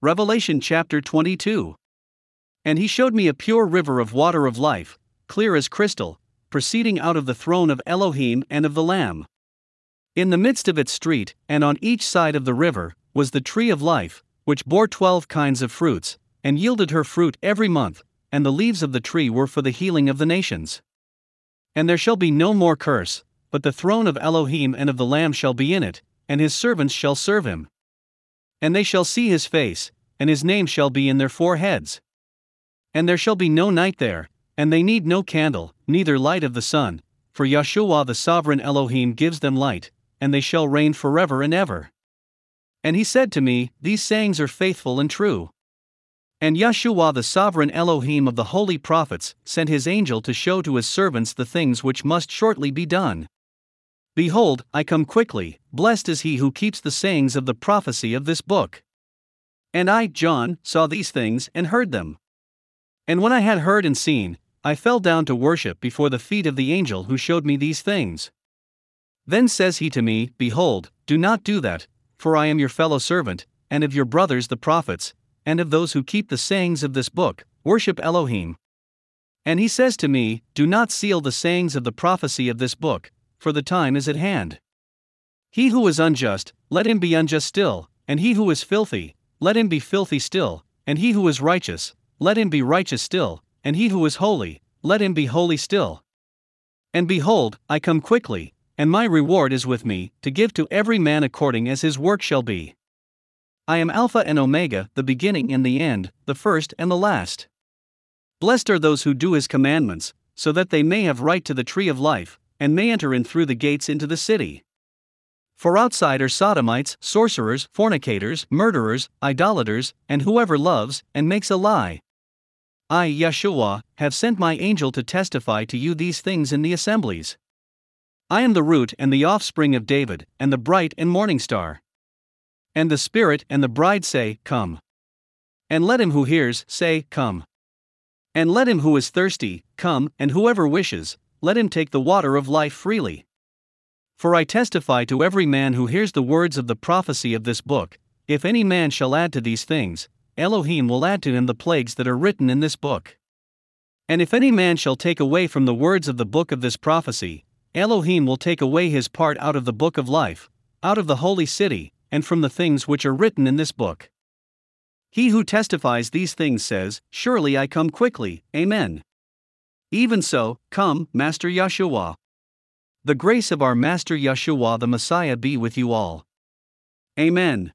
Revelation chapter 22. And he showed me a pure river of water of life, clear as crystal, proceeding out of the throne of Elohim and of the Lamb. In the midst of its street, and on each side of the river, was the tree of life, which bore 12 kinds of fruits, and yielded her fruit every month, and the leaves of the tree were for the healing of the nations. And there shall be no more curse, but the throne of Elohim and of the Lamb shall be in it, and his servants shall serve him. And they shall see his face, and his name shall be in their foreheads. And there shall be no night there, and they need no candle, neither light of the sun, for Yahshua the sovereign Elohim gives them light, and they shall reign forever and ever. And he said to me, These sayings are faithful and true. And Yahshua the sovereign Elohim of the holy prophets sent his angel to show to his servants the things which must shortly be done. Behold, I come quickly, blessed is he who keeps the sayings of the prophecy of this book. And I, John, saw these things and heard them. And when I had heard and seen, I fell down to worship before the feet of the angel who showed me these things. Then says he to me, Behold, do not do that, for I am your fellow servant, and of your brothers the prophets, and of those who keep the sayings of this book, worship Elohim. And he says to me, Do not seal the sayings of the prophecy of this book, for the time is at hand. He who is unjust, let him be unjust still, and he who is filthy, let him be filthy still, and he who is righteous, let him be righteous still, and he who is holy, let him be holy still. And behold, I come quickly, and my reward is with me, to give to every man according as his work shall be. I am Alpha and Omega, the beginning and the end, the first and the last. Blessed are those who do his commandments, so that they may have right to the tree of life, and may enter in through the gates into the city. For outside are sodomites, sorcerers, fornicators, murderers, idolaters, and whoever loves and makes a lie. I, Yahshua, have sent my angel to testify to you these things in the assemblies. I am the root and the offspring of David, and the bright and morning star. And the Spirit and the bride say, Come. And let him who hears say, Come. And let him who is thirsty come, and whoever wishes, let him take the water of life freely. For I testify to every man who hears the words of the prophecy of this book, if any man shall add to these things, Elohim will add to him the plagues that are written in this book. And if any man shall take away from the words of the book of this prophecy, Elohim will take away his part out of the book of life, out of the holy city, and from the things which are written in this book. He who testifies these things says, Surely I come quickly, Amen. Even so, come, Master Yahshua. The grace of our Master Yahshua the Messiah be with you all. Amen.